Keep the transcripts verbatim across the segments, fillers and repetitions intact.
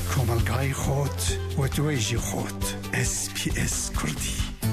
کۆمەلگای خۆت و توێژی خۆت. اس پی اس کوردی.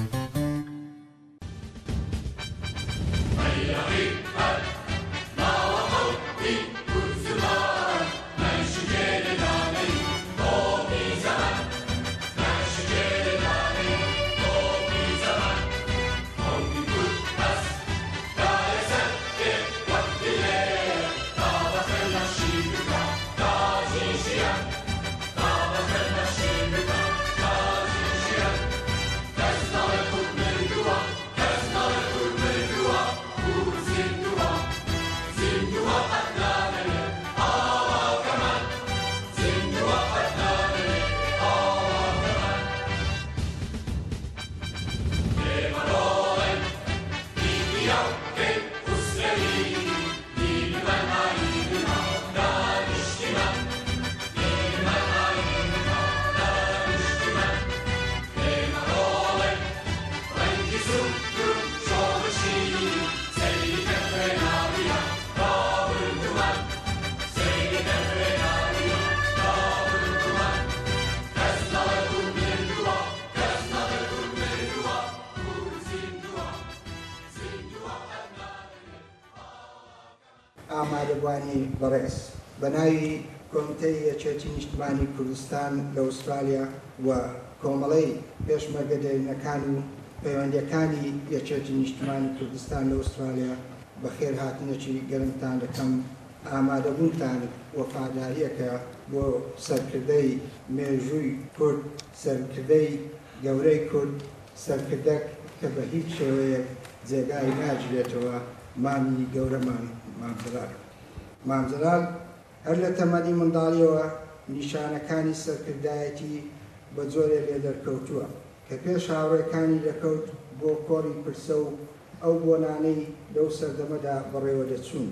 ئامادەبوانی بەڕێز بەناوی کۆمیتەی یەکێتی نیشتیمانی کوردستان لە ئوسترالیا و کۆمەڵەی پێشمەرگەدەرینەکان و پەیوەندیەکانی یەکێتی نیشتیمانی کوردستان لە ئوسترالیا بەخێر هاتنێکی گەرمتان دەکەم. ئامادەبوونتان وەفاداریەکە بۆ سەرکردەی مێژووی کورد، سەرکردەی گەورەی کورد، سەرکردەک کە بە هیچ شێوەیەک جێگای ناگرێتەوە مامی گەورەمان مامزەلال. مامزەلال هەر لە تەمەنی منداڵیەوە نیشانەکانی سەرکردایەتی بە جۆرێ لێدەرکەوتووە کە پێش هاوڕێکانی دەکەوت بۆ کۆڕی پرسە و ئەو بۆنانەی لەو سەردەمەدا بەڕێوە دەچوون.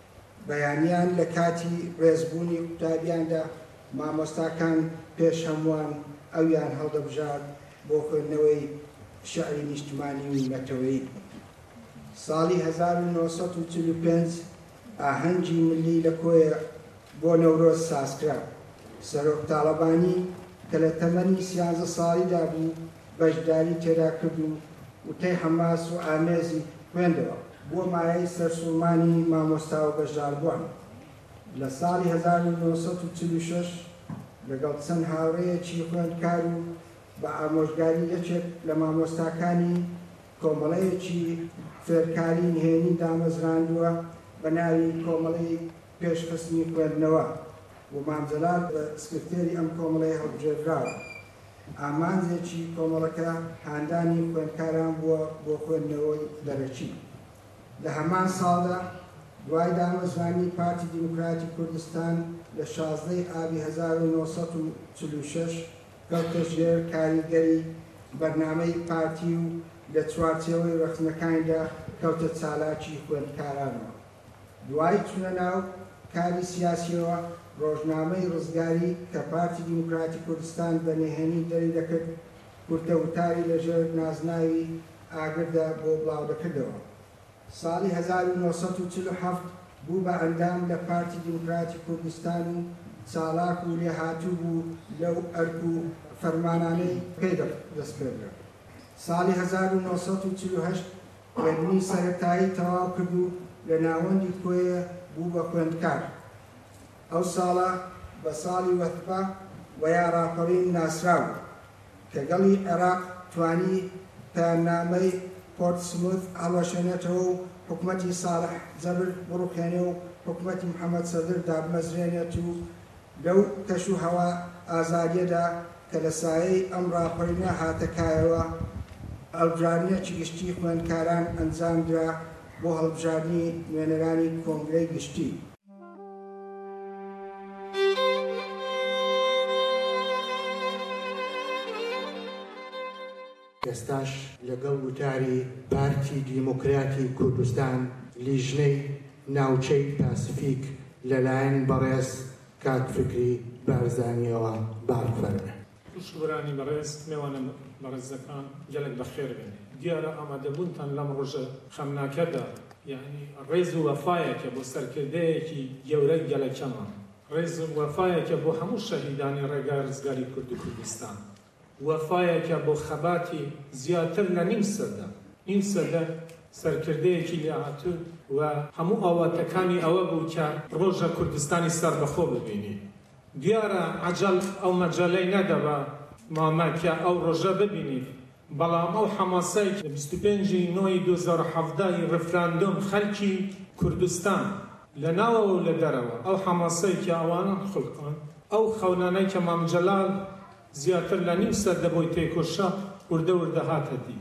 بەیانیان لە کاتی ڕێزبوونی قوتابیاندا مامۆستاکان پێش هەمووان ئەویان هەڵدەبژار بۆ خوێندنەوەی شعری نیشتیمانی و نەتەوەیی. ساڵی هەزار و نۆ سەد و چل و پێنج ئاهەنگی ملی لە کۆیە بۆ نەورۆز سازکرا. سەرۆک تاڵەبانی کە لە تەمەنی سیانزە ساڵیدا بوو بەشداری تێدا کرد و وتەی حەماس و ئامێزی خوێندەوە بۆ مایەی سەرسوڵمانی مامۆستا و بەشداربووان. لە ساڵی هەزار و نۆ سەد و چل و شەش لەگەڵ چەند هاوڕێیەکی خوێندکار و بە ئامۆژگاری یەکێک لە مامۆستاکانی کۆمەڵەیەکی فێرکاری نهێنی دامەزراندووە بە ناوی کۆمەڵەی پێشخستنی خوێندنەوە و مامزەلال بە سکرتێری ئەم کۆمەڵەی هەڵبژێردراوە. ئامانجێکی کۆمەڵەکە هاندانی خوێندکاران بووە بۆ خوێندنەوەی دەرەچی. لە هەمان ساڵدا دوای دامەزرانی پارتی دیموکراتی کوردستان لە شازدەی ئابی هەزار و نۆ سەد و چل و شەش کەوتە ژێر کاریگەری بەرنامەی پارتی و لە چوارچێوەی ڕخنەکانیدا کەوتە چالاکی خوێندکارانەوە. دوای چونە ناو کاری سیاسیەوە ڕۆژنامەی ڕزگاری کە پارتی دیموکراتی کوردستان بە نهێنی دەری دەکرد کورتە وتاری لەژێر نازناوی ئاگردا بۆ بڵاو دەکردەوە. ساڵی هەزار و نۆ سەد و چل و هەفت بوو بە ئەندام لە پارتی دیموکراتی کوردستان و چالاک و لێهاتوو بوو لەو ئەرک و فەرمانانەی پێ دەستپێدرا. ساڵی هەزار و نۆ سەد و چل و هەشت خوێندنی سەرەتایی تەواو کرد و لە ناوەندی کۆیە بوو بە خوێندکار. ئەو ساڵە بە ساڵی وەتبا و یا ڕاپەڕین ناسراو کە گەڵی عێراق توانی پەیامنامەی پۆرتسموث هەڵەشێنێتەوە و حکومەتی ساڵح زەبر بڕوخێنێ و حکومەتی محەممەد سەدر دابمەزرێنێت و لەو کەش و هەوا ئازادیەدا کە لە سایەی ئەم ڕاپەڕینە هاتەکایەوە هەڵبژاردنێکی گشتی خوێندکاران ئەنجامدرا بۆ هەڵبژاردنی نوێنەرانی کۆنگرەی گشتی. ئێستاش لەگەڵ وتاری پارتی دیموکراتی کوردستان لیژنەی ناوچەی پاسیفیک لەلایەن بەڕێز کاک فکری بارزانیەوە بارفەرمێ. شوڕانی بەڕێز میوانە بەڕێزەکان گەلێک بەخێر بێنێ. دیارە ئامادەبوونتان لەم ڕۆژە خەمناکەدا یعنی ڕێز و وەفایەکە بۆ سەرکردەیەکی گەورەی گەلەکەمان ڕێز وەفایەکە بۆ هەموو شەهیدانی ڕێگای ڕزگاری کورد و کوردستان، وەفایەکە بۆ خەباتی زیاتر لە نیم سەدە نیم سەدە سەرکردەیەکی لێهاتوو و هەموو ئاواتەکانی ئەوە بوو کە ڕۆژە کوردستانی سەربەخۆ ببینی. دیارە عەجەل ئەو مەجەلەی نەدەبە مامەکە ئەو ڕۆژە ببینی، بەڵام ئەو حەماسەی بیست و پێنجی نۆی دوو هەزار و حەڤدەی ڕفراندۆم خەڵکی کوردستان لە ناوەوە و لە دەرەوە، ئەو حەماسەی کە ئەوانە خوڵقان، ئەو خەونانەی کە مام جەلال زیاتر لە نیم سەدە بۆی تێکۆشە وردە وردە هاتە دی.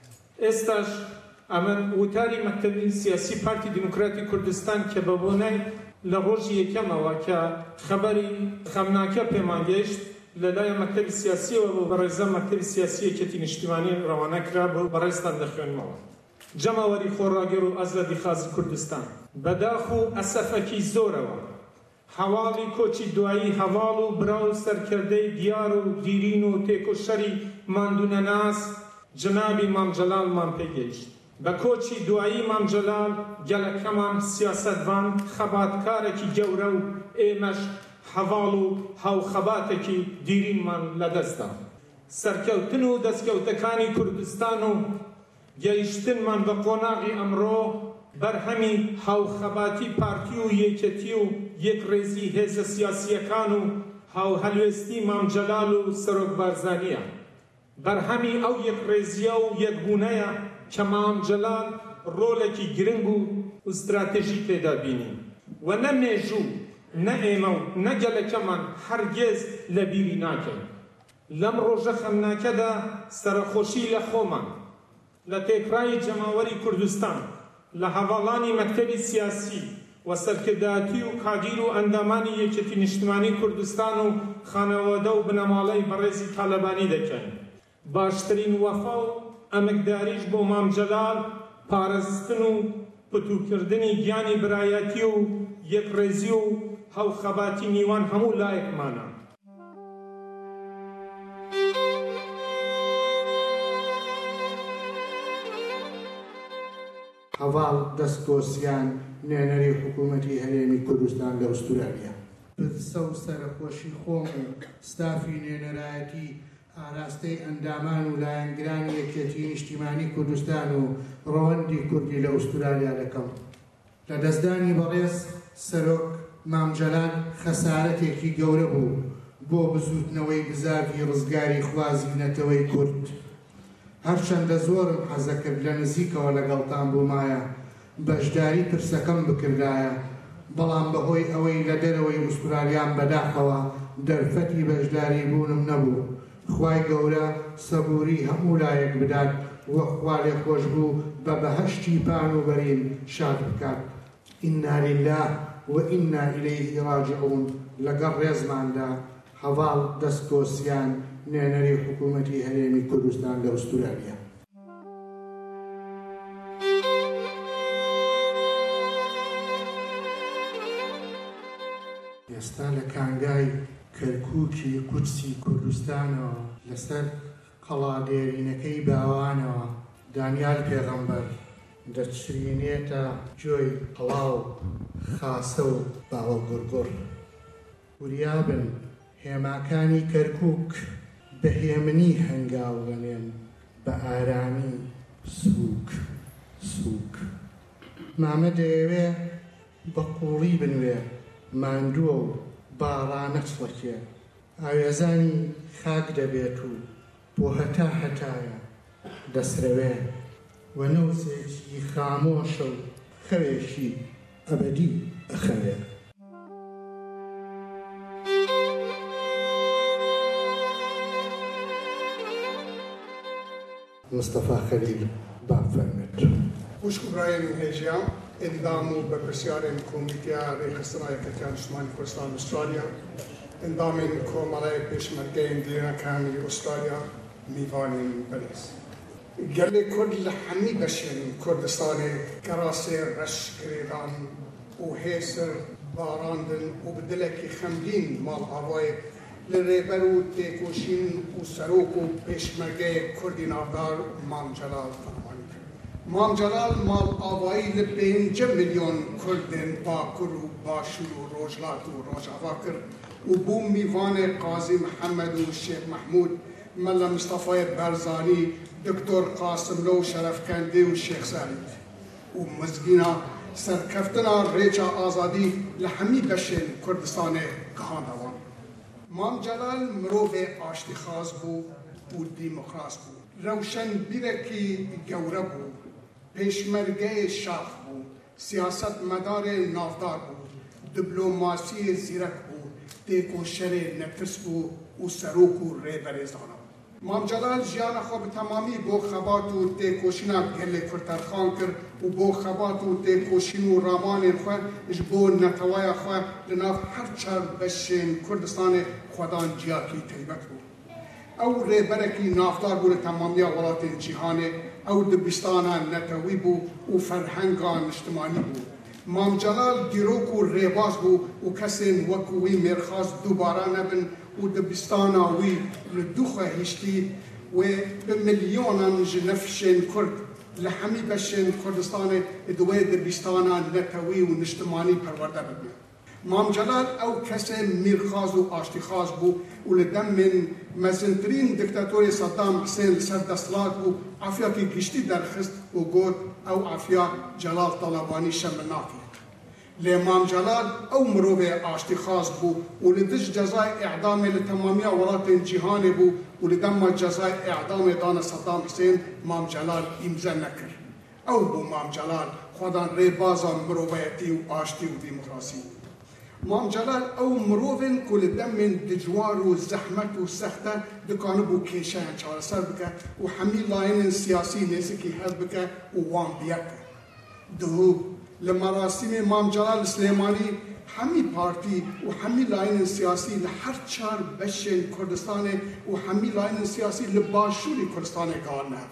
ئێستاش ئەمە وتاری مەکتەبی سیاسی پارتی دیموکراتی کوردستان کە بە بۆنای لە ڕۆژی یەکەمەوە کە خەبەری خەمناکە پێمان گەیشت لەلایەن مەکتەبی سیاسیەوە بۆ بەڕێزە مەکتەبی سیاسی یەکێتی نیشتیمانی ڕەوانە کرا بۆ بەڕێزتان دەخوێنمەوە. جەماوەری خۆڕاگەر و ئەزادی خازی کوردستان بەداخ و ئەسەفەکی زۆرەوە هەواڵی کۆچی دوایی هەواڵ و براو سەرکردەی دیار و دیرین و تێکۆشەری ماندوونەناس جنابی مام جەلالمان پێگەیشت. بە کۆچی دوایی مام جەلال گەلەکەمان سیاسەتوان خەباتکارێکی گەورە و ئێمەش هەواڵ و هاوخەباتێکی دیرینمان لەدەستدا. سەرکەوتن و دەستکەوتەکانی کوردستان و گەیشتنمان بە قۆناغی ئەمڕۆ بەرهەمی هاوخەباتی پارتی و یەکێتی و یەکڕێزی هێزە سیاسیەکان و هاوهەلوێستی مام جەلال و سەرۆک بارزانیە. بەرهەمی ئەو یەکڕێزیە و یەکبوونەیە کە مام جەلال ڕۆڵێکی گرنگ و ئستراتێژی تێدا بینی و نە مێژوو نە ئێمە و نە گەلەکەمان هەرگێز لە بیری ناکەین. لەم ڕۆژە خەمناکەدا سەرخۆشی لە خۆمان لە تێکڕای جەماوەری کوردستان لە هەواڵانی مەکتەبی سیاسی و سەرکردایەتی و کادیر و ئەندامانی یەکێتی نیشتیمانی کوردستان و خانەوادە و بنەماڵەی بەڕێزی تالەبانی دەکەین. باشترین وەفا و ئەمکداریش بۆ مام جەلال پارێزتن و پتوکردنی گیانی برایەتی و یەکڕێزی و هاوخەباتی میوان هەموو لایەکمانە. هەواڵ دەستکۆسیان نوێنەری حکوومەتی هەرێمی کوردستان لە ئوستورالیا. پرسە و سەرخۆشی خۆم و ستافی نوێنەرایەتی ئاراستەی ئەندامان و لایەنگرانی یەکێتی نیشتیمانی کوردستان و ڕەوەندی کوردی لە ئوستورالیا دەکەم. لە دەستدانی بەڕێز سەرۆک مام جەلال خەسارەتێکی گەورە بوو بۆ بزوتنەوەی بزاوی ڕزگاری خوازی نەتەوەی کورد. هەرچەندە زۆرم حەزە کرد لە نزیکەوە لەگەڵتان بوومایە بەشداری پرسەکەم بکردایە، بەڵام بەهۆی ئەوەی لە دەرەوەی ئوسترالیان بەداخەوە دەرفەتی بەشداری بوونم نەبوو. خوای گەورە سەبووری هەموو لایەک بدات وە خوا لێ خۆش بوو بە بەهەشتی پان و بەرین شاد بکات. ئینا لیلله و ئینا ئیلەیه ڕاجعون. لەگەڵ ڕێزماندا هەواڵ دەستکۆسیان نوێنەری حکوومەتی هەرێمی کوردستان لە ئوستورالیا. ئێستا لە کانگای کەرکووکی قودسی کوردستانەوە لەسەر قەڵادێرینەکەی باوانەوە دانیال پێغەمبەر دەچرینێتە جۆی قەڵاو خاسە و باوە گورگوڕ. وریابن هێماکانی کەرکووک بە هێمنی هەنگاو بنێن بە ئارامی سووک سووک. مامە دەیەوێ بە قوڵی بنوێ ماندووە و باڕانە چڵەکێ، ئاوێزانی خاک دەبێت و بۆ هەتا هەتایە دەسرەوێ و نەوزێکی خامۆشە و خەوێشی ئەبەدی ئەخەوێ. مصطفى خليل باب فرمت وشكو براين هيجيا انضاموا ببرسيار كوميتيا ريخ الصناعية كتان شمال كردستان استراليا انضامين كومالاي بيش مرقين دينا كامي استراليا ميفانين بلس قال لي كل حمي بشين كردستاني كراسي رش كريدان وهيسر باراندن وبدلكي خمدين مال عواي لريبرو تيكوشين وسروكو بيشمرقه كردي نافدار مام جلال فرماني مام جلال مال آوایی لپینج میلیون کردن باکر و باشور و روجلات و روجاوا کرد و بو میوان قاضی محمد و شیخ محمود ملا مصطفی برزانی دکتر قاسم لو شرفکندی و شیخ سعید و مزگینا سرکفتنا ریچا آزادی لحمی بشن کردستان گهاندوان. مام جلال مروف آشتیخاز بو و دیموکراس بو روشن بیرکی گوره بو پیشمرگه شاخ بو سیاست مدار نافدار بو دیپلماسی زیرک بو تیکو شر نفس بو و سروک و ریبرزانا. مام جلال جیان خو به تمامی بو خبات و تیکوشینا گله کرترخان کرد و بو خبات و تیکوشین و رامان خو جبو نتوای خو لناف هر چار بشین کردستان خودان جیاکی تیبت بو او ریبرکی نافدار بو تمامی ولات جهان او دبستان نتوی بو و فرهنگان اجتماعی بو. مام جلال دیروک و ریباز بو و کسین وکوی مرخاز دوباره نبن و دبستانا وی لدوخه هشتی و بمليون جنفشن کرد لحمی بشن کردستان دوی دبستانا نتوی و نجتماعی پرورده ببن. مام جلال او کسی میرخاز و آشتیخاز بو و لدم من مزنترین دکتاتوری صدام حسین سر دستلات بو عافیا کی گشتی درخست و گود او عافیا جلال طلبانی شمناکی. لامام جلال او مروف آشتیخاز بو و لدش جزای اعدام لتمامی ولات جهان بو و لدم جزای اعدام دان صدام حسین مام جلال امضا نکر. او بو مام جلال خودان ریبازان مروفیتی و آشتی و دیموکراسی. مام جلال او مروفن کل دم من دجوار و زحمت و سخته دکانه بو کیشان چهار سر بکه و حمی لاین سیاسی نیسکی هد بکه و وان بیاکه. دهو لمراسم مام جلال سلیمانی حمی پارتی و حمی لاین سیاسی لهر چار بشن کردستان و حمی لاین سیاسی لباشوری کردستان گارنه.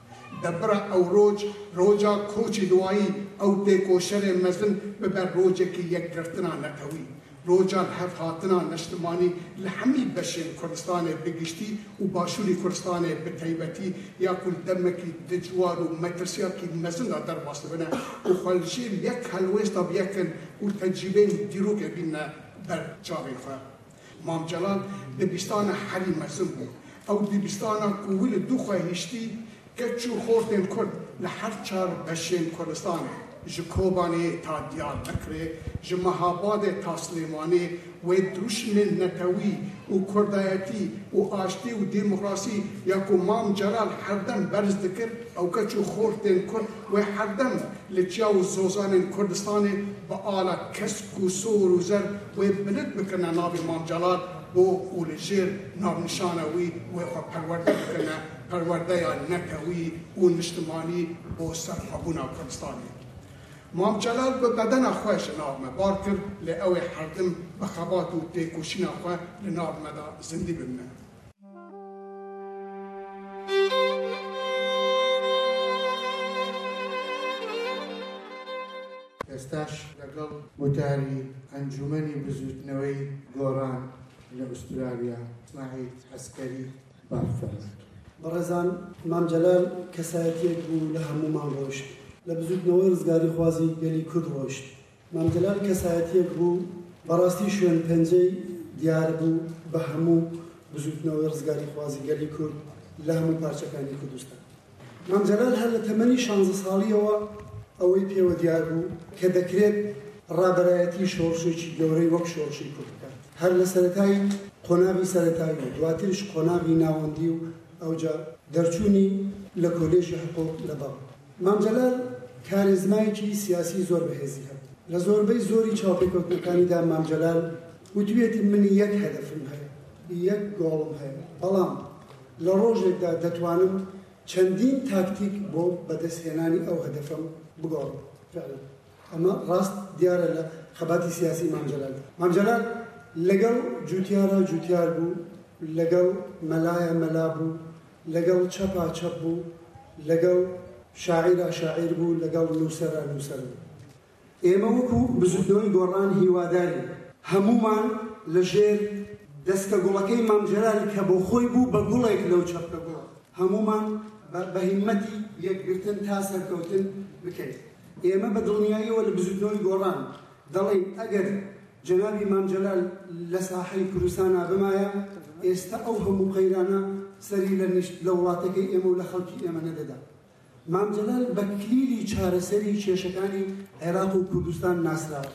دبره او روج روجا کوچی دوایی او تیکوشر مزن ببر روجه که یک گرفتنا نتوی. روجا هف هاتنا نشتمانی لحمی بشن کردستان بگشتی و باشوری کردستان بتیبتی یا کل دمکی دجوار و مترسیا که مزن در باست بنا و خالشیم یک حلویستا بیکن و تجربه دیروک بین بر جاوی خواه. مام جلال دبستان حری مزن بود او دبستان کویل دو خواهشتی کچو خورتن کرد لهر چار بشین کردستانه جکوبانی تا دیار بکره جمهاباد تا سلیمانی و دشمن نتوی و کردایتی و آشتی و دیموکراسی یا که مام جلال هردم برز دکر او کچو خورتن کرد و هردم لچیا و زوزان کردستانه با آلا کسک و سور و زر و بلد بکنه نابی مام جلال بو اول جیر نام نشانوی و خو پرورده بکنه پرورده نتوی و نجتماعی بو سرخابونا کردستانی. مام جلال به بدن خوش نام بار کرد لأوی حردم بخبات و تیکوشینا خواه لنام مدا زندی بمنه. ئێستاش لەگەڵ وتاری ئەنجومەنی بزوتنەوەی گۆڕان لە ئوسترالیا اسماعیل عسکەری بافەرمێت. بەڕێزان مام جەلال کەسایەتیەک بوو لە هەموومان ڕۆیشت لە بزوتنەوەی ڕزگاری خوازی گەلی کورد ڕۆیشت. مام جەلال کەسایەتیەک بوو بەڕاستی شوێن پەنجەی دیار بوو بە هەموو بزوتنەوەی ڕزگاری خوازی گەلی کورد لە هەموو پارچەکانی کوردستان. مام جەلال هەر لە تەمەنی شانزە ساڵیەوە ئەوەی پێوە دیار بوو کە دەکرێت ڕابەرایەتی شۆڕشێکی گەورەی وەک شۆڕشی کورد بکات. هەر لە سەرەتای قۆناغی سەرەتایی بوو، دواتریش قۆناغی ناوەندی و ئەوجا دەرچوونی لە کۆلێژی حقوق لە باو. مام جەلال کاریزمایەکی سیاسی زۆر بەهێزی هەبوو. لە زۆربەی زۆری چاوپێکەوتنەکانیدا مام جەلال وتوێتی من یەک هەدەفم هەیە، یەک گۆڵم هەیە، بەڵام لە ڕۆژێکدا دەتوانم چەندین تاکتیک بۆ بەدەستهێنانی ئەو هەدەفم بگۆڕم. ئەمە ڕاست دیارە لە خەباتی سیاسی مام جەلال. مام جەلال لەگەڵ جوتیارە جوتیار بوو، لەگەڵ مەلایە مەلا بوو، لەگەڵ چەپا چەپ بوو، لەگەڵ شاعیرە شاعیر بوو، لەگەڵ نووسەرە نووسەر بوو. ئێمە وەکو بزوتنەوەی گۆڕان هیواداری هەمومان لەژێر دەستە گوڵەکەی مام جەلال کە بۆ خۆی بوو بە گوڵێک لەو چەپکە گوڵە هەمومان بە هیمەتی یەکگرتن تا سەرکەوتن بکەین. ئێمە بە دڵنیاییەوە لە بزوتنەوەی گۆڕان دەڵێن ئەگەر جەنابی مام جەلال لە ساحەی کوردستانە بمایە ئێستا ئەو هەموو قەیرانە سەری لە نیشت لە وڵاتەکەی ئێمە و لە خەڵکی ئێمە نەدەدا. مام جەلال بە کلیلی چارەسەری کێشەکانی عێراق و کوردستان ناسراوە.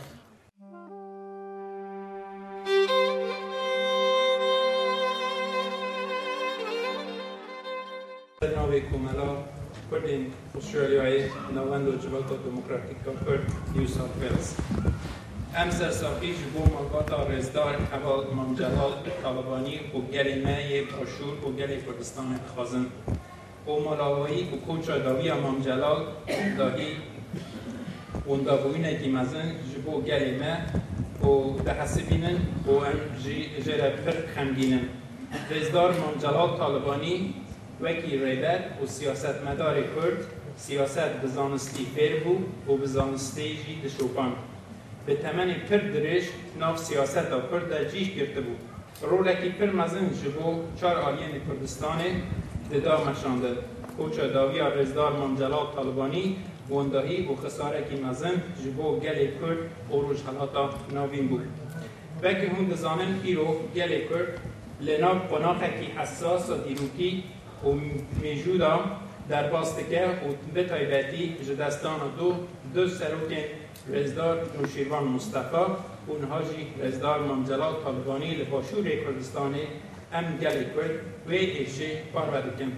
ناوی کومەلا کوردین ئوسترالیایی ناوەند و جبهەتە دموکراتیکە کورد نیو ساوت وێلز. ئەم سەرساخی ji bo malbata rêzdar heval Mam Celal Talibanî û gelê me yê Aşûr û gelê Kurdistanê dixwazin. û malawayî û koça dawiya Mam Celal dahî wendabûyînekî mezin ji bo gelê me û dihesibînin û em jî jê re pir xemgînin. Rêzdar Mam Celal Talibanî wekî rêber û siyasetmedarê Kurd, siyaset bi zanistî fêr bû û bi zanistê jî dişopand. Bi temenê pir dirêj nav siyaseta Kurd de cîş girtibû. Rolekî pir mezin ji bo çar aliyên Kurdistanê dida meşandin. Koça dawiya rêzdar Mam Celal Talibanî wendahî û xisarekî mezin ji bo gelê Kurd û rojhelata navîn bû. Vekî hûn dizanin îro gelê Kurd li nav qonaxekî hessas û dîrokî û mêjûda derbas dike û bi taybetî ji destana du du serokên rêzdar Nûşîrvan Mustefa û niha jî rêzdar Mam Celal Talibanî li Başûrê Kurdistanê em gelê Kurd wê êşê parve dikin.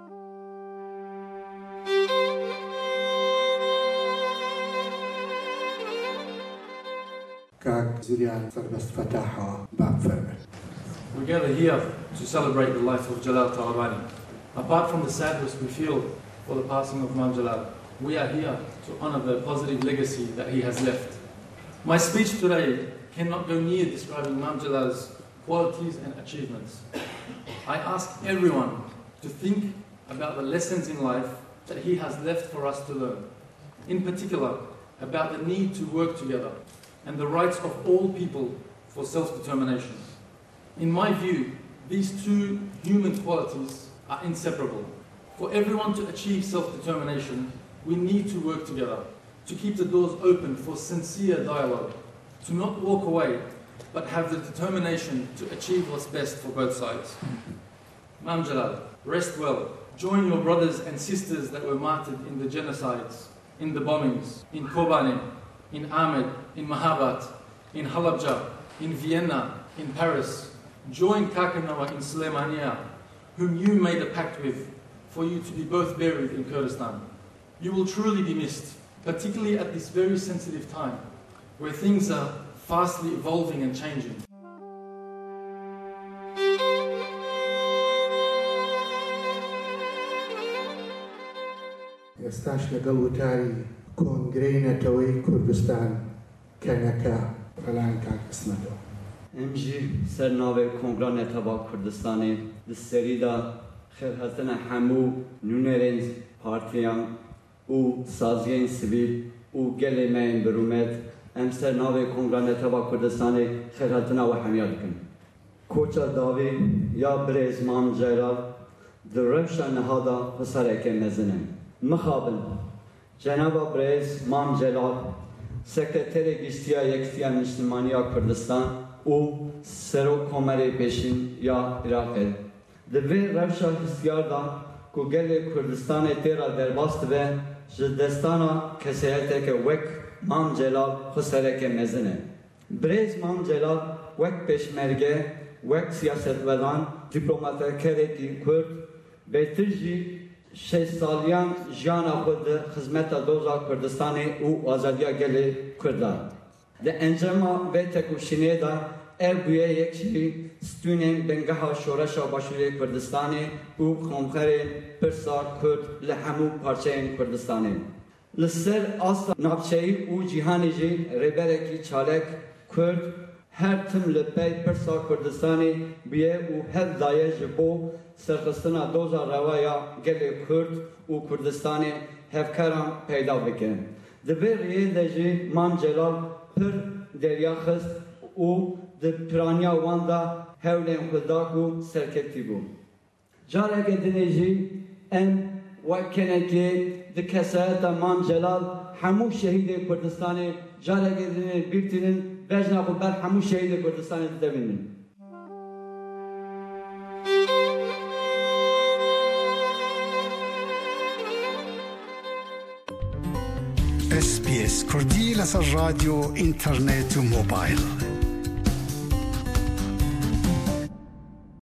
کاک زریان سەربەست فەتاحەوە باب فەرمێن. We gather here to celebrate the life of Jalal Talabani. Apart from the sadness we feel for the passing of Mam Jalal, we are here to honor the positive legacy that he has left. My speech today cannot go near describing Mam Jalal's qualities and achievements. I ask everyone to think about the lessons in life that he has left for us to learn. In particular, about the need to work together and the rights of all people for self-determination. In my view, these two human qualities are inseparable. For everyone to achieve self-determination, we need to work together, to keep the doors open for sincere dialogue, to not walk away, but have the determination to achieve what's best for both sides. Mam Jalal, rest well. Join your brothers and sisters that were martyred in the genocides, in the bombings, in Kobane, in Ahmed, in Mahabat, in Halabja, in Vienna, in Paris. Join Kakanawa in Suleimania, whom you made a pact with, for you to be both buried in Kurdistan. You will truly be missed, particularly at this very sensitive time, where things are fastly evolving and changing. ئێستاش لەگەڵ وتاری کۆنگرەی نەتەوەی کوردستان کەنەکە بەلایەن کاک ئیسمەتەوە. ئەم ژی سەر ناوێ کۆنگرا نێتەوا کوردستانê di serî da xêrxestina hemû nûnerên partiyan û saziyên sivîl û gelê me yên birûmet em ser navê Kongra Netewî Kurdistanê xêrxestina we hemiya dikin. Koça davê ya birêz Mam Celal di rewşa niha da hisarekê mezin e. Mixabin Cenaba birêz Mam Celal Sekreterê Giştiya Yekîtiya Niştimaniya Kurdistan û Serok Komerê Pêşîn ya Iraqê. Di vê rewşa histiyar da ku gelê Kurdistanê têra derbas dibe ji destana keseyeteke wek Mam Celal hisarekê mezin e. Birêz Mam Celal wek pêşmerge, wek siyasetvedan, dîplomatekerekî Kurd, bêtir jî şeş saliyan jiyana xwe di xizmeta doza Kurdistanê û azadiya gelê Kurdan. Di encama vê tekuşînê da ev bûye yek jî stûnên bengeha şoreşa Başûrê Kurdistanê û xomxerên pirsa Kurd li hemû parçeyên Kurdistanê. Li ser asla navçeyî û cîhanê jî rêberekî çalek Kurd her tim li pey pirsa Kurdistanê bûye û hev daye ji bo serxistina doza rewaya gelê Kurd û Kurdistanê hevkeran peyda bike. Di vê rêyê de jî Mam Celal pir derya xist û di piraniya wan da hewlên xwe da ku serkeftî bû. Careke dinê jî em وكنكي دكسات مان جلال حمو شهيد كردستان جارك بيرتين بجنا قبر حمو شهيد كردستان دبنن اس بي اس كردي لسر راديو انترنت وموبايل